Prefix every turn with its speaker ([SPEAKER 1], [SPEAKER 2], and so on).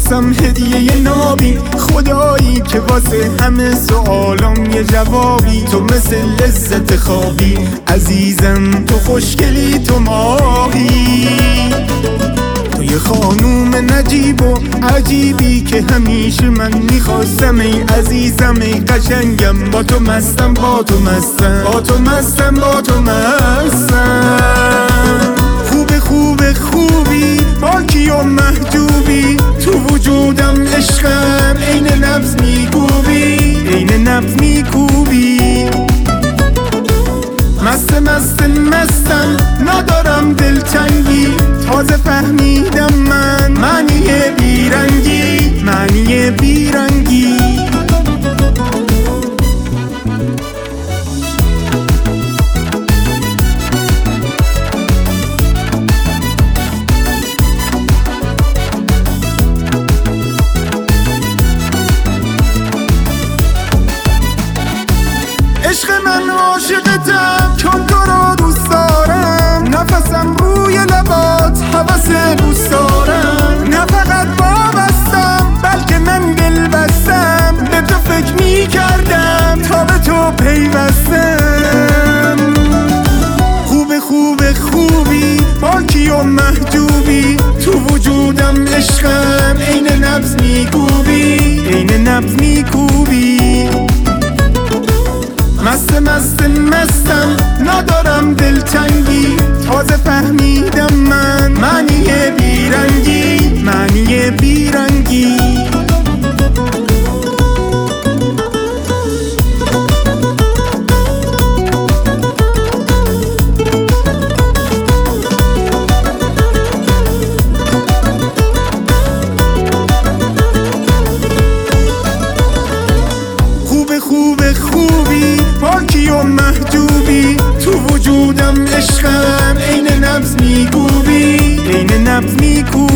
[SPEAKER 1] واسم هدیه نابی، خدایی که واسه همه سوالام یه جوابی. تو مثل لذت خوابی عزیزم، تو خوشگلی، تو ماهی. تو یه خانوم نجیب و عجیبی که همیشه من میخواستم. ای عزیزم ای قشنگم، با تو مستم، با تو مستم، با تو مستم، با تو مستم. خوبه خوبه خوبی، پاکی و محجوبی، تو وجودم عشقم، عین نبض میکوبی، عین نبض میکوبی. مستم ندارم دلتنگی، تازه فهمیدم من معنی بیرنگی، معنی بیرنگی. عشق من عاشقتم، چون تو رو دوست دارم. نفسم روی لبات، هوس دوست دارم. نه فقط وابستم، بلکه من دل بستم. به تو فکر می کردم تا به تو پیوستم. خوبه خوبه خوبی، پاکی و محجوبی، تو وجودم عشقم، عین نبض میکوبی، عین نبض میکوبی. مستم ندارم دلتنگی، تازه فهمیدم من معنی بیرنگی، معنی بیرنگی. خوبه خوبی، پاکی و محجوبی، تو وجودم عشقم، عین نبض میکوبی، عین نبض میکوبی.